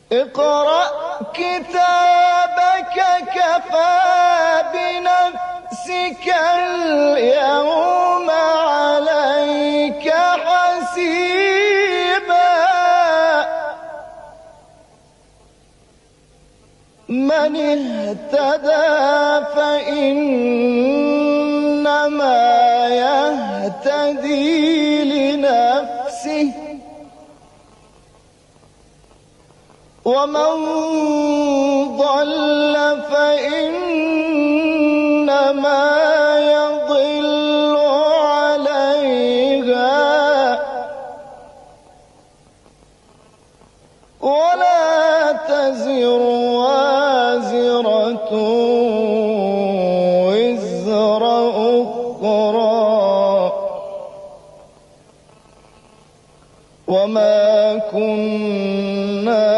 اقرأ كتابك كفى بنفسك اليوم عليك حسيبا من اهتدى فإنما يهتدي لنفسه ومن ضل فإنما يضل عليها ولا تزر وازرة وزر أخرى وما كنا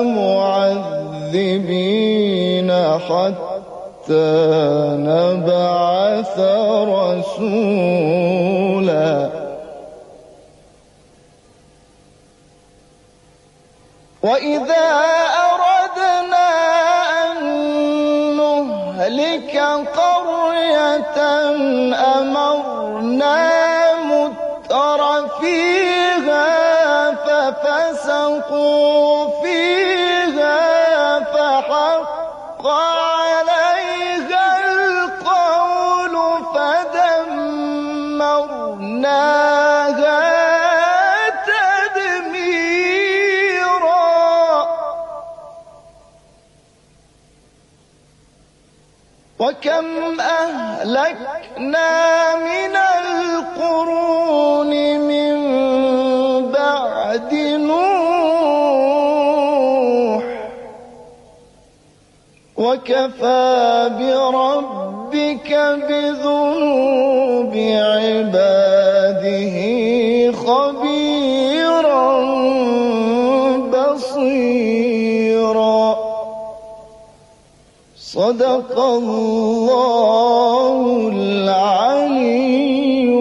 معذبين حتى نبعث رسولا وإذا أردنا أن نهلك قرية أمرنا متر فيها ففسقوا فيها فحق عليها القول فدمرناها وكم أهلكنا من القرون من بعد نوح وكفى بربك بذنوب عباده خبيرا بصيرا صدق الله العلي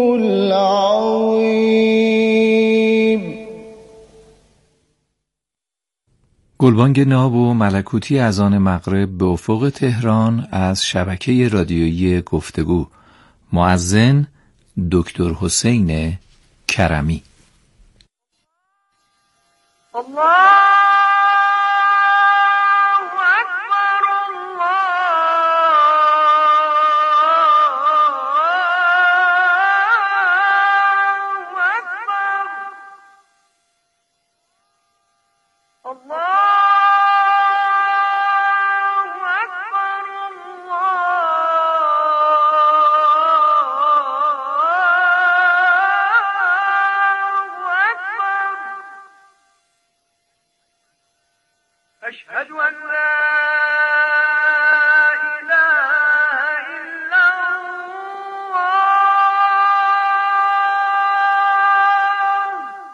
العظيم. گلبانگ ناب و ملکوتی اذان مغرب به افق تهران از شبکه رادیویی گفتگو. مؤذن دکتر حسین کرمی. الله أشهد أن لا إله إلا الله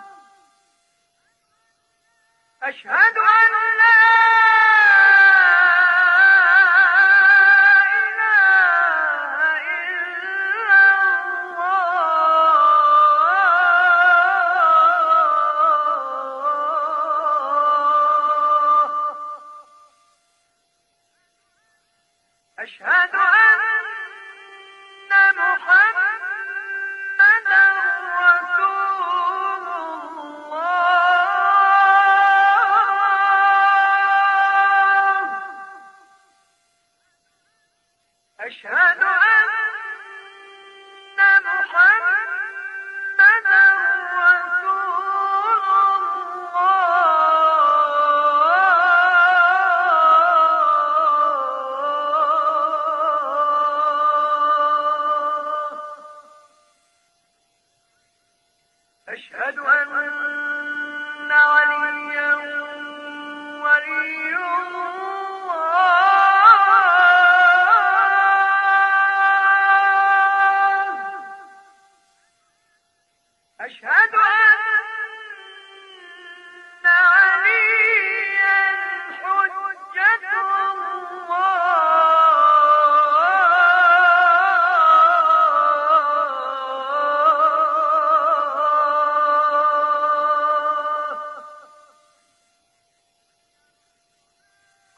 أشهد أن لا إله إلا أشهد أن محمدًا رسول الله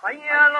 حي علی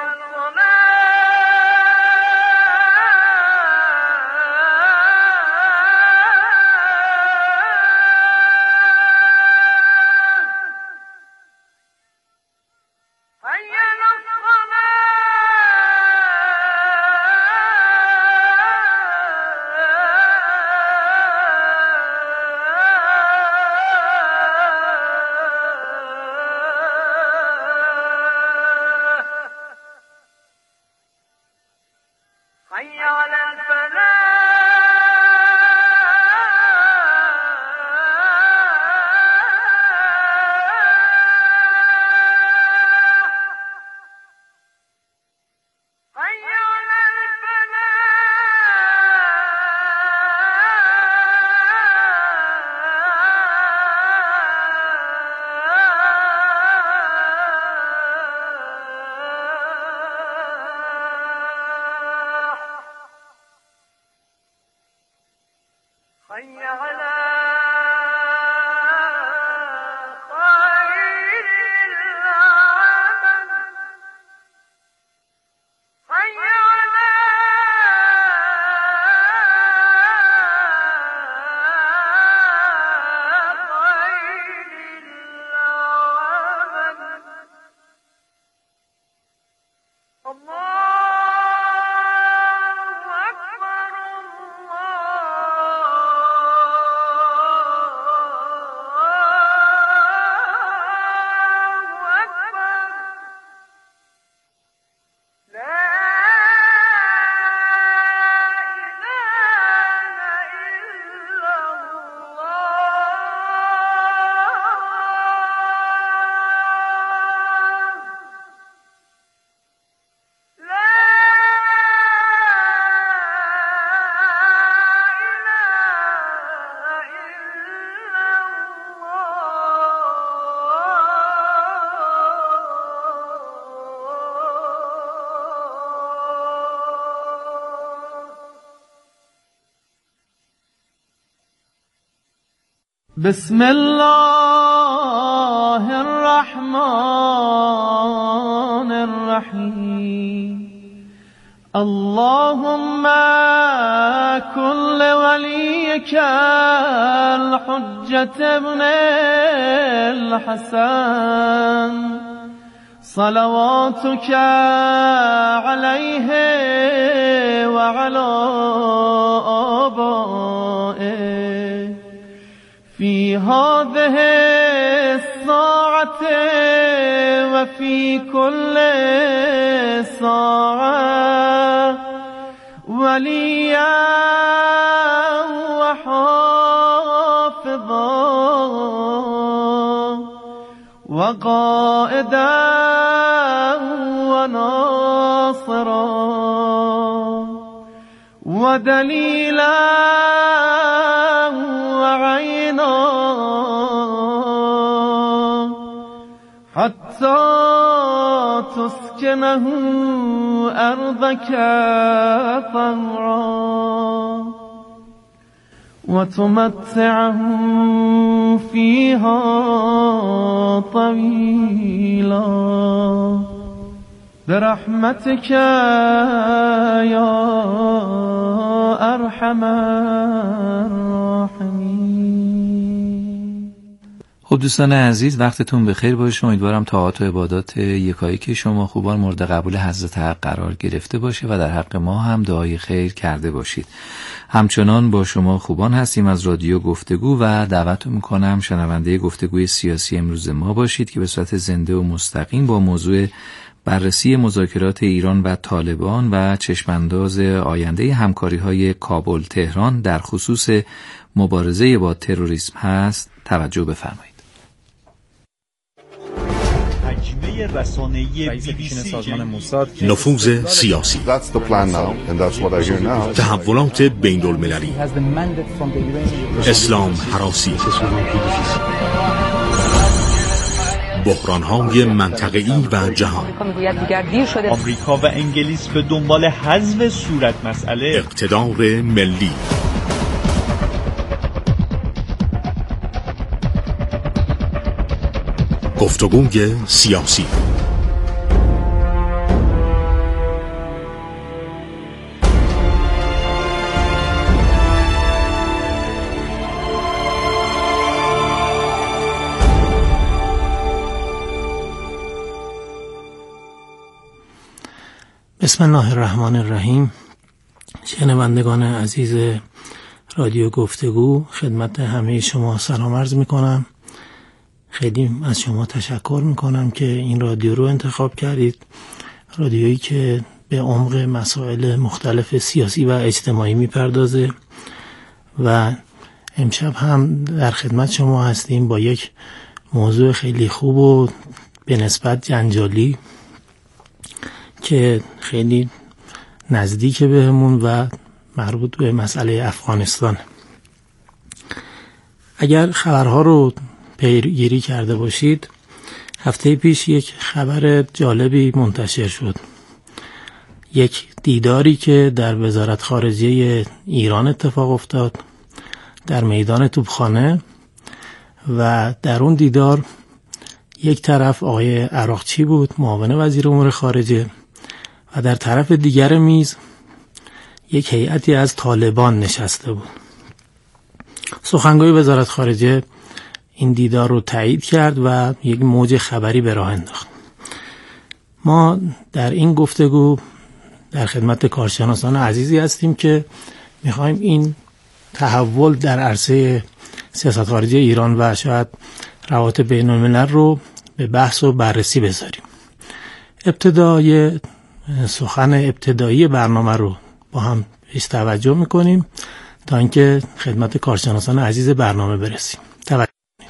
بسم الله الرحمن الرحيم اللهم كن لوليك الحجة ابن الحسن صلواتك عليه وعلى آبائه في هذه الساعة وفي كل ساعة وليا وحافظا وقائدا وناصرا ودليلا وعينا حتى تسكنه أرضك طوعا وتمتعه فيها طويلا برحمتك يا أرحم الراحمين. خب دوستان عزیز، وقتتون بخیر باشه. امیدوارم طاعات و عبادات یکایک شما خوبان مورد قبول حضرت حق قرار گرفته باشه و در حق ما هم دعای خیر کرده باشید. همچنان با شما خوبان هستیم از رادیو گفتگو و دعوتتون میکنم شنونده گفتگوی سیاسی امروز ما باشید که به صورت زنده و مستقیم با موضوع بررسی مذاکرات ایران و طالبان و چشمانداز آینده همکاری‌های کابل تهران در خصوص مبارزه با تروریسم هست توجه بفرمایید. نفوذ سیاسی، تحولات بین المللی، اسلام هراسی، بحران‌های منطقه‌ای و جهان. آمریکا و انگلیس به دنبال حذف صورت مسئله، اقتدار ملی. گفتگوی سیاسی بسم الله الرحمن الرحیم. شنوندگان عزیز رادیو گفتگو، خدمت همه شما سلام عرض میکنم. خیلی از شما تشکر میکنم که این رادیو رو انتخاب کردید، رادیویی که به عمق مسائل مختلف سیاسی و اجتماعی میپردازه و امشب هم در خدمت شما هستیم با یک موضوع خیلی خوب و به نسبت جنجالی که خیلی نزدیک بهمون و مربوط به مسئله افغانستان. اگر خبرها رو پیگیری کرده باشید، هفته پیش یک خبر جالبی منتشر شد. یک دیداری که در وزارت خارجه ایران اتفاق افتاد در میدان توپخانه و در اون دیدار یک طرف آقای عراقچی بود، معاون وزیر امور خارجه، و در طرف دیگر میز یک هیئتی از طالبان نشسته بود. سخنگوی وزارت خارجه این دیدار رو تایید کرد و یک موج خبری به راه انداخت. ما در این گفتگو در خدمت کارشناسان عزیزی هستیم که میخوایم این تحول در عرصه سیاست خارجی ایران و شاید روابط بین الملل رو به بحث و بررسی بذاریم. ابتدای سخن ابتدایی برنامه رو با هم پیش توجه میکنیم تا اینکه خدمت کارشناسان عزیز برنامه برسیم. توجه کنید.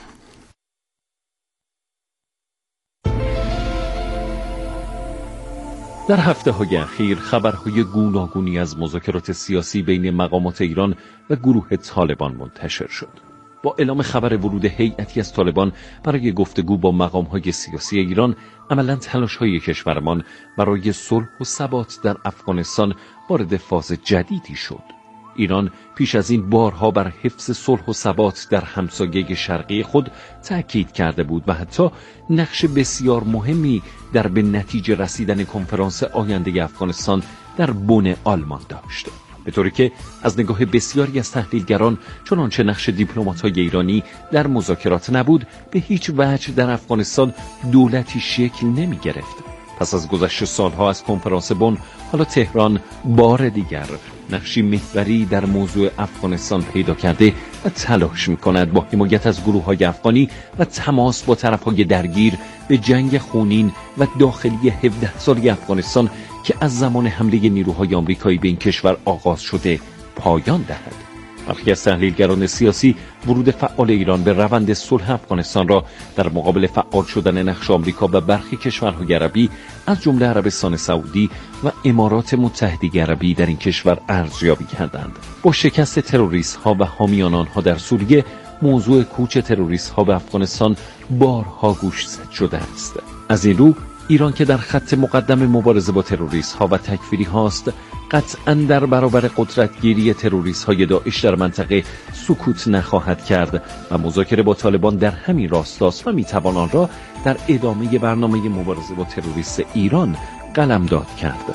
در هفته‌های اخیر خبرهای گوناگونی از مذاکرات سیاسی بین مقامات ایران و گروه طالبان منتشر شد. با اعلام خبر ورود هیئتی از طالبان برای گفتگو با مقام‌های سیاسی ایران، عملاً تلاش‌های کشورمان برای صلح و ثبات در افغانستان وارد فاز جدیدی شد. ایران پیش از این بارها بر حفظ صلح و ثبات در همسایه شرقی خود تأکید کرده بود و حتی نقش بسیار مهمی در به نتیجه رسیدن کنفرانس آینده افغانستان در بن آلمان داشت. به طوری که از نگاه بسیاری از تحلیلگران چنانچه نقش دیپلمات‌های ایرانی در مذاکرات نبود، به هیچ وجه در افغانستان دولتی شکل نمی گرفت. پس از گذشت سالها از کنفرانس بن، حالا تهران بار دیگر نقشی محوری در موضوع افغانستان پیدا کرده و تلاش می‌کند با حمایت از گروه‌های افغانی و تماس با طرف‌های درگیر به جنگ خونین و داخلی 17 سالی افغانستان که از زمان حمله نیروهای آمریکایی به این کشور آغاز شده پایان دهد. برخی از تحلیلگران سیاسی ورود فعال ایران به روند صلح افغانستان را در مقابل فعال شدن نقش آمریکا و برخی کشورهای عربی از جمله عربستان سعودی و امارات متحده عربی در این کشور ارزیابی کردند. با شکست تروریست‌ها و حامیان آنها در سوریه، موضوع کوچ تروریست‌ها به افغانستان بارها گوشزد شده است. از این رو ایران که در خط مقدم مبارزه با تروریست‌ها و تکفیری هاست، قطعاً در برابر قدرتگیری تروریست‌های داعش در منطقه سکوت نخواهد کرد و مذاکره با طالبان در همین راستاست و میتوان آن را در ادامه برنامه مبارزه با تروریست ایران قلمداد کرد.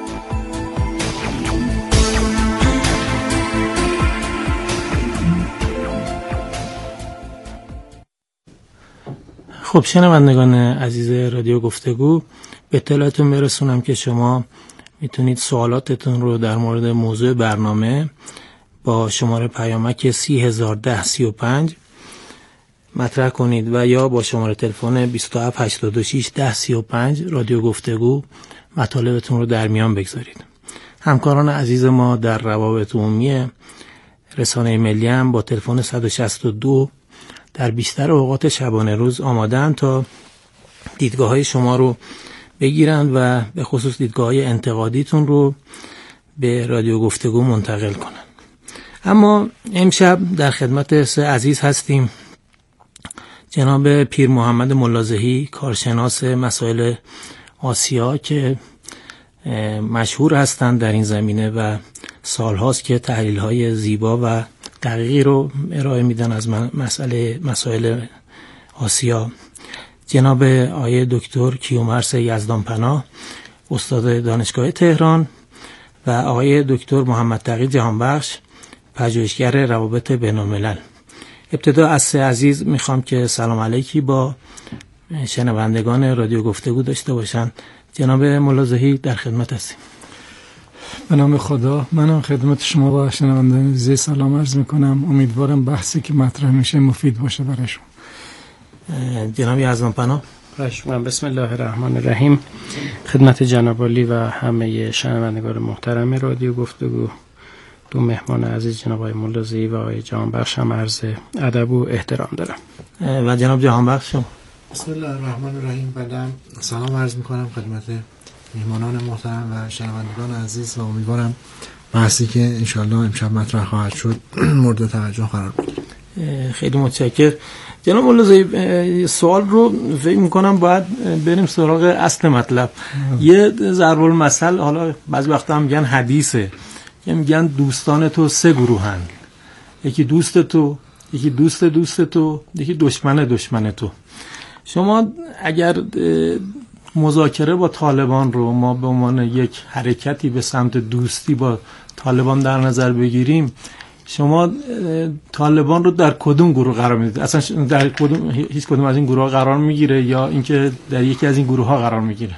خب شنوندگان عزیز رادیو گفتگو، به اطلاعتون برسونم که شما میتونید سوالاتتون رو در مورد موضوع برنامه با شماره پیامک 301035 مطرح کنید و یا با شماره تلفن 27861035 رادیو گفتگو مطالبتون رو در میان بگذارید. همکاران عزیز ما در روابط عمومی رسانه ملی هم با تلفن 162 در بیشتر اوقات شبانه روز آماده‌اند تا دیدگاه‌های شما رو بگیرند و به خصوص دیدگاه‌های انتقادیتون رو به رادیو گفتگو منتقل کنند. اما امشب در خدمت سه عزیز هستیم. جناب پیر محمد ملازهی، کارشناس مسائل آسیا که مشهور هستند در این زمینه و سالهاست که تحلیل‌های زیبا و دقیقی رو ارائه میدن از مسائل آسیا. جناب آقای دکتر کیومرث یزدانپناه، استاد دانشگاه تهران، و آقای دکتر محمد تقی جهانبخش، پژوهشگر روابط بین‌الملل. ابتدا از سه عزیز میخوام که سلام علیکی با شنوندگان رادیو گفتگو داشته باشن جناب ملازهی در خدمت هستیم. به نام خدا، منم خدمت شما و شنوندگان عزیز سلام عرض میکنم. امیدوارم بحثی که مطرح میشه مفید باشه برایشون. جناب یزدان پناه. بسم الله الرحمن الرحیم. خدمت جناب عالی و همه شنوندگان محترم رادیو گفتگو، دو مهمان عزیز جناب آقای ملازهی و آقای جهانبخش هم عرض ادب و احترام دارم. و جناب جهانبخش. بسم الله الرحمن الرحیم. بعدم سلام عرض میکنم خدمت مهمانان محترم و شنوندگان عزیز و امیدوارم بحثی که انشالله امشب مطرح خواهد شد مورد توجه قرار بگیره. خیلی متشکرم. جناب ملازهی، سوال رو فکر میکنم باید بریم سراغ اصل مطلب. یه ضرب المثل، حالا بعضی وقتا هم میگن حدیثه، میگن دوستان تو سه گروهن، یکی دوست تو، یکی دوست تو، یکی دشمن تو. شما اگر مذاکره با طالبان رو ما به عنوان یک حرکتی به سمت دوستی با طالبان در نظر بگیریم، شما طالبان رو در کدوم گروه قرار میدید؟ اصلا در کدوم، هیچ کدوم از این گروه ها قرار میگیره یا اینکه در یکی از این گروه ها قرار میگیره؟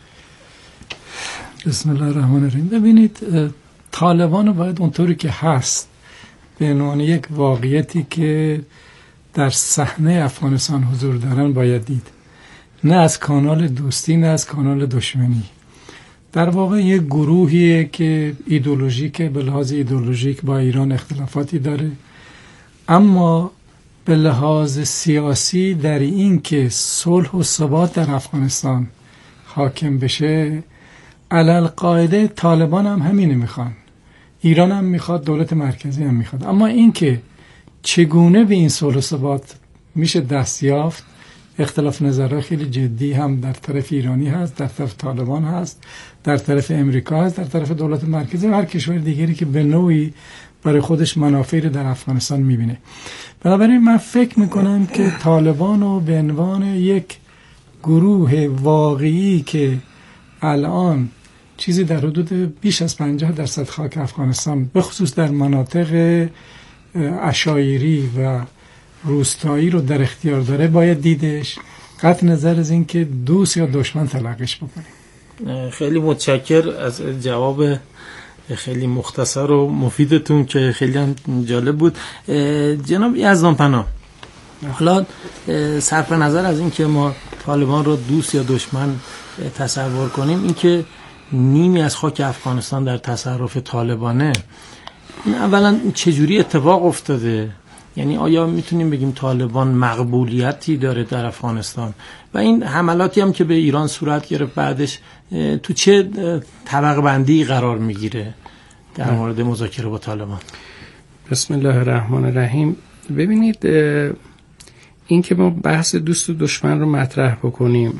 بسم الله الرحمن الرحیم. ببینید، طالبان رو باید اونطوری که هست به عنوان یک واقعیتی که در صحنه افغانستان حضور دارن باید دید، نه از کانال دوستی نه از کانال دشمنی. در واقع یک گروهیه که ایدئولوژیک، به لحاظ ایدئولوژیک با ایران اختلافاتی داره، اما به لحاظ سیاسی در این که صلح و ثبات در افغانستان حاکم بشه، علل قاعده طالبان هم همینه میخوان، ایران هم میخواد، دولت مرکزی هم میخواد. اما این که چگونه به این صلح و ثبات میشه دست یافت، اختلاف نظرها خیلی جدی هم در طرف ایرانی هست، در طرف طالبان هست، در طرف امریکا هست، در طرف دولت مرکزی و هر کشور دیگری که به نوعی برای خودش منافعی رو در افغانستان میبینه. بنابراین من فکر میکنم که طالبان رو به عنوان یک گروه واقعی که الان چیزی در حدود بیش از 50% خاک افغانستان به خصوص در مناطق عشایری و روستایی رو در اختیار داره باید دیدش، قطع نظر از این که دوست یا دشمن تلقیش بکنیم. خیلی متشکر از جواب خیلی مختصر و مفیدتون که خیلی هم جالب بود. جناب یزدان پناه، حالا صرف نظر از این که ما طالبان رو دوست یا دشمن تصور کنیم، این که نیمی از خاک افغانستان در تصرف طالبانه، اولا چجوری اتفاق افتاده؟ یعنی آیا میتونیم بگیم طالبان مقبولیتی داره در افغانستان و این حملاتی هم که به ایران صورت گرفت بعدش تو چه طبقه بندی قرار میگیره در مورد مذاکره با طالبان؟ بسم الله الرحمن الرحیم. ببینید، این که ما بحث دوست و دشمن رو مطرح بکنیم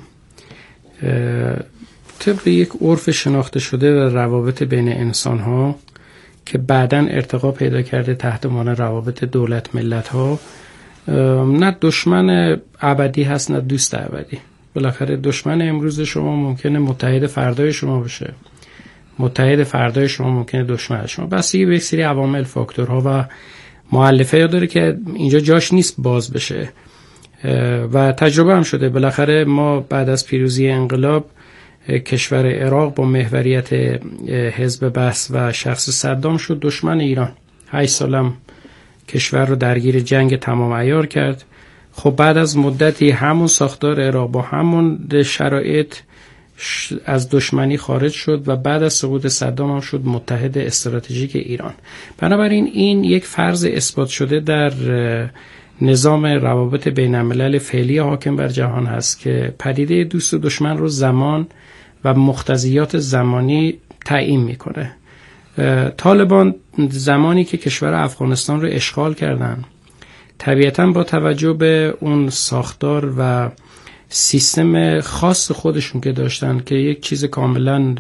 طبق یک عرف شناخته شده و روابط بین انسان ها که بعداً ارتقا پیدا کرده تحت عنوان روابط دولت ملت ها، نه دشمن ابدی هست نه دوست ابدی. بالاخره دشمن امروز شما ممکنه متحد فردای شما بشه، متحد فردای شما ممکنه دشمن شما. بس یه یک سری عوامل، فاکتورها و مؤلفه ها داره که اینجا جاش نیست باز بشه و تجربه هم شده. بالاخره ما بعد از پیروزی انقلاب کشور عراق با محوریت حزب بعث و شخص صدام شد دشمن ایران. 8 سالم کشور رو درگیر جنگ تمام عیار کرد. خب بعد از مدتی همون ساختار عراق با همون شرایط از دشمنی خارج شد و بعد از سقوط صدام هم شد متحد استراتژیک ایران. بنابراین این یک فرض اثبات شده در نظام روابط بین الملل فعلی حاکم بر جهان هست که پدیده دوست و دشمن رو زمان و مقتضیات زمانی تعیین میکنه. طالبان زمانی که کشور افغانستان رو اشغال کردن، طبیعتاً با توجه به اون ساختار و سیستم خاص خودشون که داشتن که یک چیز کاملاً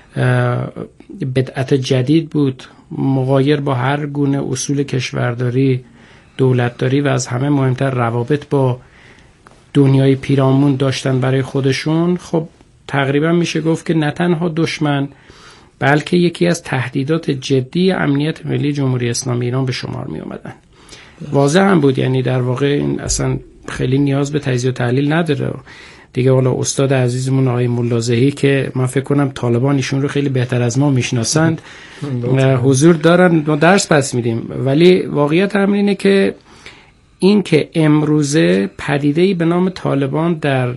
بدعت جدید بود، مغایر با هر گونه اصول کشورداری، دولتداری و از همه مهمتر روابط با دنیای پیرامون داشتن برای خودشون، خب تقریبا میشه گفت که نه تنها دشمن بلکه یکی از تهدیدات جدی امنیت ملی جمهوری اسلامی ایران به شمار می اومدن. واضح هم بود، یعنی در واقع این اصلا خیلی نیاز به تجزیه و تحلیل نداره. دیگه حالا استاد عزیزمون آقای ملازهی که من فکر کنم طالبان ایشون رو خیلی بهتر از ما میشناسند حضور دارن، ما درس پس میدیم. ولی واقعیت همین اینه که این که امروزه پدیده‌ای به نام طالبان در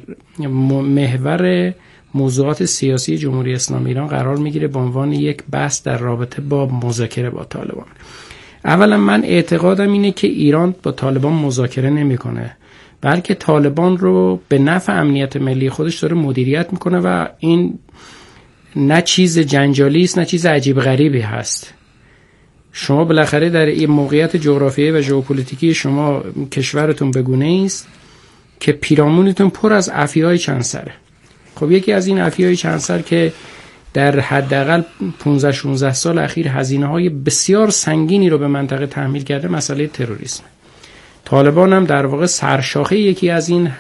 محور موضوعات سیاسی جمهوری اسلامی ایران قرار میگیره به عنوان یک بحث در رابطه با مذاکره با طالبان. اولا من اعتقادم اینه که ایران با طالبان مذاکره نمیکنه، بلکه طالبان رو به نفع امنیت ملی خودش داره مدیریت میکنه و این نه چیز جنجالی است نه چیز عجیب غریبی هست. شما بالاخره در این موقعیت جغرافیایی و ژئوپلیتیکی شما کشورتون به گونه‌ای است که پیرامونتون پر از افیای چند سره. خب یکی از این افیای چند سر که در حداقل 15-16 سال اخیر هزینه‌های بسیار سنگینی رو به منطقه تحمیل کرده مسئله تروریسم. طالبان هم در واقع سرشاخه یکی از این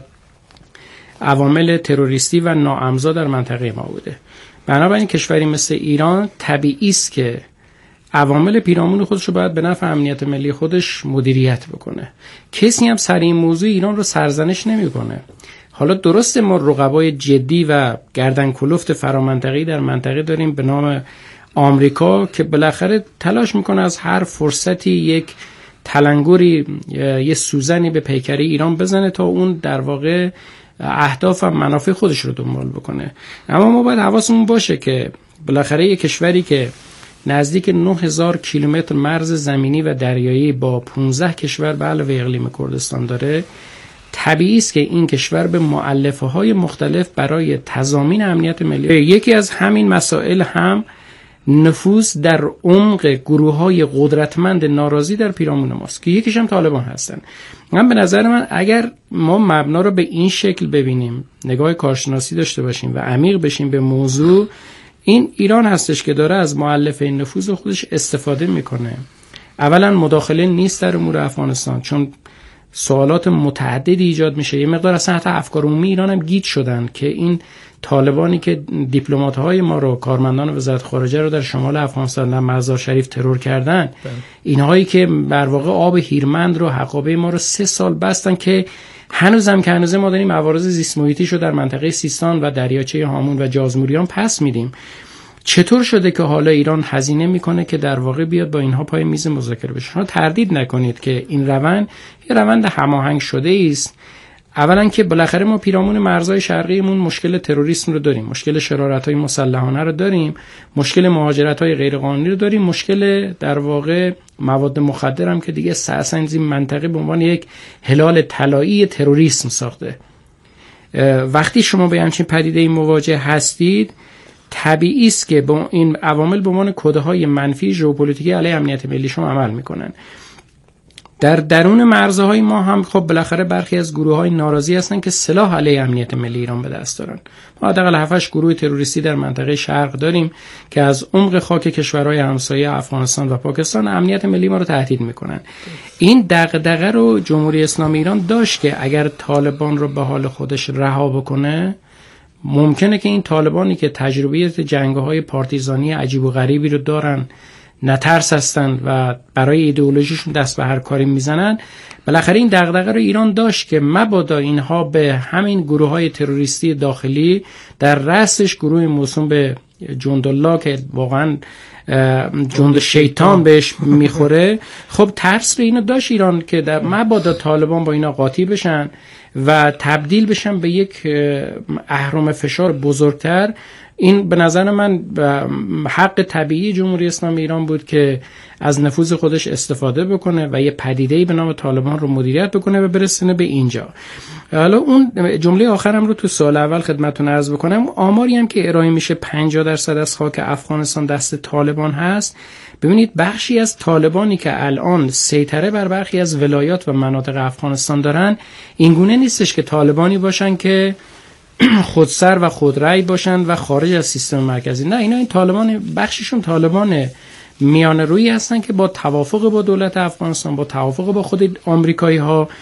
عوامل تروریستی و ناامضا در منطقه ما بوده. بنابراین کشوری مثل ایران طبیعی است که عوامل پیرامون خودش رو باید به نفع امنیت ملی خودش مدیریت بکنه. کسی هم سر این موضوع ایران رو سرزنش نمی‌کنه. حالا درسته ما رقبای جدی و گردن کلفت فرامنطقه‌ای در منطقه داریم به نام آمریکا که بالاخره تلاش میکنه از هر فرصتی یک تلنگری یه سوزنی به پیکره ایران بزنه تا اون در واقع اهداف و منافع خودش رو دنبال بکنه. اما ما باید حواسمون باشه که بالاخره یک کشوری که نزدیک 9000 کیلومتر مرز زمینی و دریایی با 15 کشور به علاوه اقلیم کردستان داره، طبیعی است که این کشور به مؤلفه‌های مختلف برای تضامین امنیت ملی یکی از همین مسائل هم نفوذ در عمق گروه‌های قدرتمند ناراضی در پیرامون ماست که یکیش هم طالبان هستن. من به نظر من اگر ما مبنا رو به این شکل ببینیم، نگاه کارشناسی داشته باشیم و عمیق بشیم به موضوع، این ایران هستش که داره از مؤلفه نفوذ خودش استفاده میکنه. اولا مداخله نیست در امور افغانستان، چون سوالات متعددی ایجاد میشه. یه مقدار اصلا حتی افکار عمومی ایران هم گیج شدن که این طالبانی که دیپلمات‌های ما رو، کارمندان وزارت خارجه رو در شمال افغانستان در مزار شریف ترور کردن، اینهایی که در واقع آب هیرمند رو، حقابه ما رو 3 سال بستن که هنوزم که هنوزه ما داریم عوارض زیست محیطیش رو در منطقه سیستان و دریاچه هامون و جازموریان پس میدیم. چطور شده که حالا ایران هزینه میکنه که در واقع بیاد با اینها پای میز مذاکره بشه؟ شما تردید نکنید که این روند یه روند هماهنگ شده است. اولا که بالاخره ما پیرامون مرزهای شرقیمون مشکل تروریسم رو داریم، مشکل شرارت‌های مسلحانه رو داریم، مشکل مهاجرت‌های غیرقانونی رو داریم، مشکل در واقع مواد مخدر هم که دیگه اساساً این منطقه به عنوان یک هلال طلایی تروریسم ساخته. وقتی شما با همچین پدیده‌ای مواجه هستید، طبیعی است که با این عوامل به عنوان کدهای منفی ژئوپلیتیکی علیه امنیت ملی شما عمل میکنن. در درون مرزهای ما هم خب بالاخره برخی از گروه‌های ناراضی هستن که سلاح علیه امنیت ملی ایران به دست دارن. ما حداقل 7-8 گروه تروریستی در منطقه شرق داریم که از عمق خاک کشورهای همسایه افغانستان و پاکستان امنیت ملی ما رو تهدید میکنن. این دغدغه رو جمهوری اسلامی ایران داشت که اگر طالبان رو به حال خودش رها بکنه، ممکنه که این طالبانی که تجربه جنگ‌های پارتیزانی عجیب و غریبی رو دارن، نترس هستن و برای ایدئولوژیشون دست به هر کاری میزنن، بالاخره این دغدغه رو ایران داشت که مبادا اینها به همین گروه‌های تروریستی داخلی، در رأسش گروه موسوم به جندالله که واقعا جند شیطان بهش میخوره، خب ترس رو اینو داشت ایران که در مبادا طالبان با اینا قاطی بشن و تبدیل بشن به یک اهرم فشار بزرگتر. این به نظر من حق طبیعی جمهوری اسلامی ایران بود که از نفوذ خودش استفاده بکنه و یه پدیده‌ای به نام طالبان رو مدیریت بکنه و برسونه به اینجا. حالا اون جمله آخرم رو تو سوال اول خدمتتون عرض بکنم. آماری هم که ارائه میشه 50% از خاک افغانستان دست طالبان هست. ببینید بخشی از طالبانی که الان سیطره بر برخی از ولایات و مناطق افغانستان دارن، اینگونه نیستش که طالبانی باشن که خودسر و خودرأی باشن و خارج از سیستم مرکزی. نه، این طالبان، بخششون طالبان میانه رویی هستن که با توافق با دولت افغانستان، با توافق با خود آمریکایی ها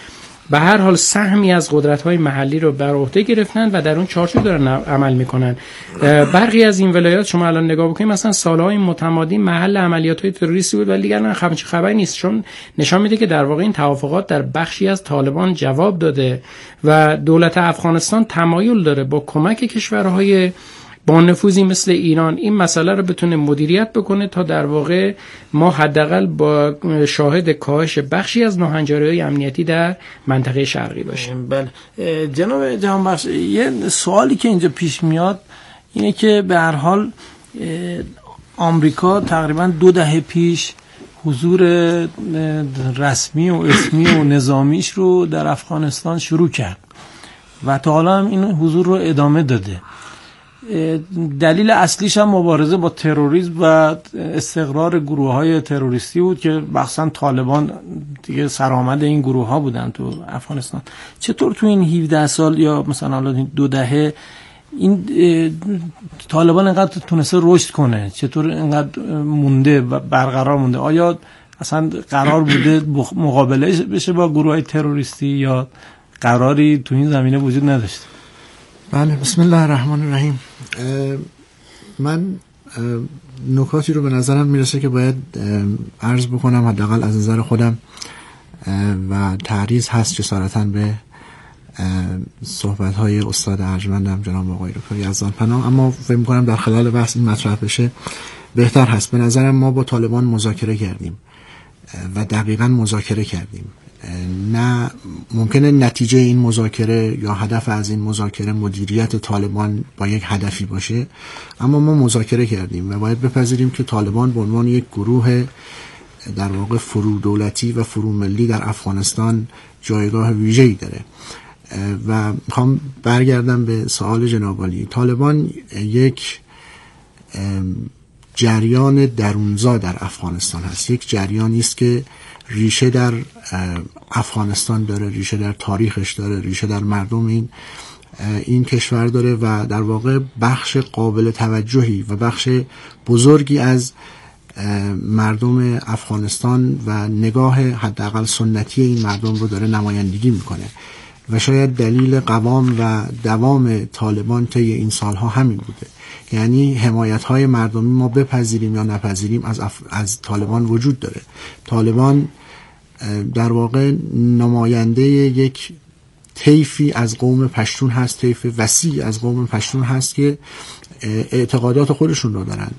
به هر حال سهمی از قدرت‌های محلی رو بر عهده گرفتن و در اون چارچوب دارن عمل میکنن. برخی از این ولایات شما الان نگاه بکنید مثلا سالهای متمادی محل عملیات‌های تروریستی بود ولی دیگر نه خبری نیست، چون نشان میده که در واقع این توافقات در بخشی از طالبان جواب داده و دولت افغانستان تمایل داره با کمک کشورهای با نفوذی مثل ایران این مسئله رو بتونه مدیریت بکنه تا در واقع ما حداقل با شاهد کاهش بخشی از ناهنجاری‌های امنیتی در منطقه شرقی باشیم. بله جناب جهانبخش، یه سوالی که اینجا پیش میاد اینه که به هر حال آمریکا تقریبا 2 دهه پیش حضور رسمی و اسمی و نظامیش رو در افغانستان شروع کرد و تا حالا هم این حضور رو ادامه داده. دلیل اصلیش هم مبارزه با تروریسم و استقرار گروه‌های تروریستی بود که بخصوصا طالبان دیگه سرآمد این گروه‌ها بودن تو افغانستان. چطور تو این 17 سال یا مثلا الان 2 دهه این طالبان اینقدر تونسته رشد کنه؟ چطور اینقدر مونده و برقرار مونده؟ آیا اصلا قرار بوده مقابله بشه با گروه‌های تروریستی یا قراری تو این زمینه وجود نداشته؟ بله، بسم الله الرحمن الرحیم. من نکاتی رو به نظرم میرسه که باید عرض بکنم، حداقل از نظر خودم، و تعریض هست جسارتاً به صحبت‌های استاد ارجمندم جناب آقای دکتر یزدانپناه، اما فکر می‌کنم در خلال بحث این مطرح بشه بهتر هست. به نظرم ما با طالبان مذاکره کردیم و دقیقاً مذاکره کردیم. نه ممکنه نتیجه این مذاکره یا هدف از این مذاکره مدیریت طالبان با یک هدفی باشه، اما ما مذاکره کردیم و باید بپذیریم که طالبان به عنوان یک گروه در واقع فرو دولتی و فرو ملی در افغانستان جایگاه ویژه‌ای داره. و میخوام برگردم به سوال جناب عالی. طالبان یک جریان درونزا در افغانستان هست، یک جریانی است که ریشه در افغانستان داره، ریشه در تاریخش داره، ریشه در مردم این کشور داره و در واقع بخش قابل توجهی و بخش بزرگی از مردم افغانستان و نگاه حداقل سنتی این مردم رو داره نمایندگی میکنه و شاید دلیل قوام و دوام طالبان طی این سالها همین بوده. یعنی حمایت‌های مردمی ما بپذیریم یا نپذیریم از طالبان وجود داره. طالبان در واقع نماینده یک طیفی از قوم پشتون هست، طیف وسیع از قوم پشتون هست که اعتقادات خودشون رو دارن.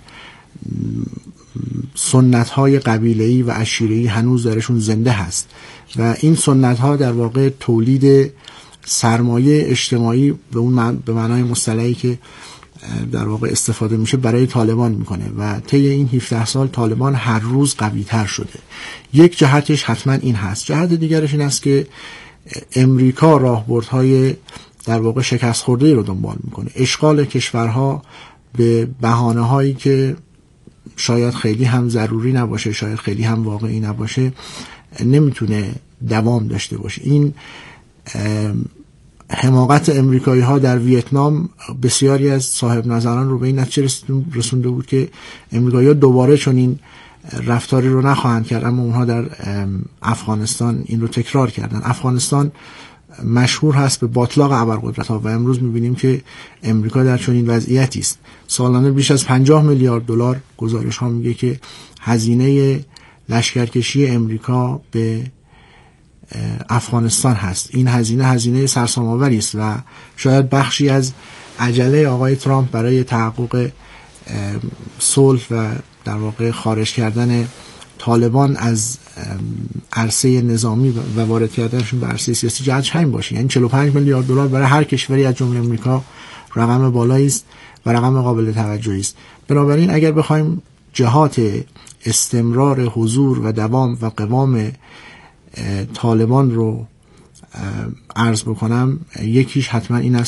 سنت‌های قبیله‌ای و عشیره‌ای هنوز درشون زنده هست و این سنت‌ها در واقع تولید سرمایه اجتماعی به معنای مصطلحی که در واقع استفاده میشه برای طالبان میکنه و طی این 17 سال طالبان هر روز قوی تر شده. یک جهتش حتما این هست. جهت دیگرش این است که امریکا راهبردهای در واقع شکست خورده رو دنبال میکنه. اشغال کشورها به بهانه هایی که شاید خیلی هم ضروری نباشه، شاید خیلی هم واقعی نباشه، نمیتونه دوام داشته باشه. این حماقت امریکایی ها در ویتنام بسیاری از صاحب نظران رو به این نتیجه رسونده بود که امریکایی ها دوباره چون این رفتاری رو نخواهند کرد، اما اونها در افغانستان این رو تکرار کردن. افغانستان مشهور هست به باطلاق ابرقدرت ها و امروز میبینیم که امریکا در چنین وضعیتی است. سالانه بیش از 50 میلیارد دلار گزارش ها میگه که هزینه لشکرکشی امریکا به افغانستان هست. این هزینه سرسام‌آوری است و شاید بخشی از عجله آقای ترامپ برای تحقق صلح و در واقع خارج کردن طالبان از عرصه نظامی و وارد کردنشون به عرصه سیاسی جهتش همین باشه. یعنی 45 میلیارد دلار برای هر کشوری از جمله امریکا رقم بالایی است و رقم قابل توجهی است. بنابراین اگر بخوایم جهات استمرار حضور و دوام و قوام طالبان رو عرض بکنم، یکیش حتما این است